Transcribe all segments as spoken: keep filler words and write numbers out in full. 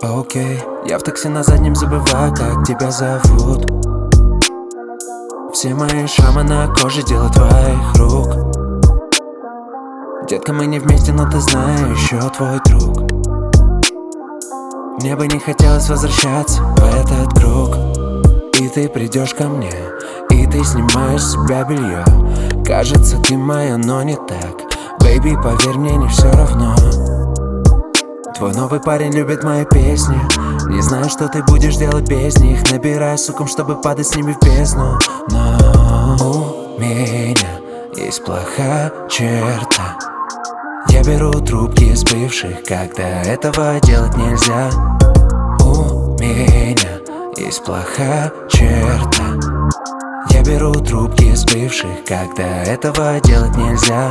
Окей, я в такси на заднем забываю, как тебя зовут. Все мои шрамы на коже — дело твоих рук. Детка, мы не вместе, но ты знаешь, еще твой друг. Мне бы не хотелось возвращаться в этот круг. И ты придешь ко мне, и ты снимаешь с себя белье. Кажется, ты моя, но не так. Бэйби, поверь мне, не все равно. Твой новый парень любит мои песни. Не знаю, что ты будешь делать без них. Набирай суком, чтобы падать с ними в бездну. Но у меня есть плохая черта. Я беру трубки с бывших, когда этого делать нельзя. У меня есть плохая черта. Я беру трубки с бывших, когда этого делать нельзя.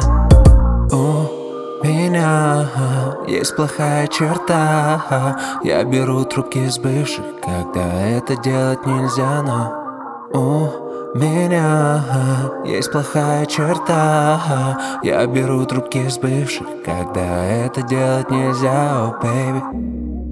У меня есть плохая черта. Я беру трубки с бывших, когда это делать нельзя. Но у меня есть плохая черта. Я беру трубки с бывших, когда это делать нельзя. Oh, baby.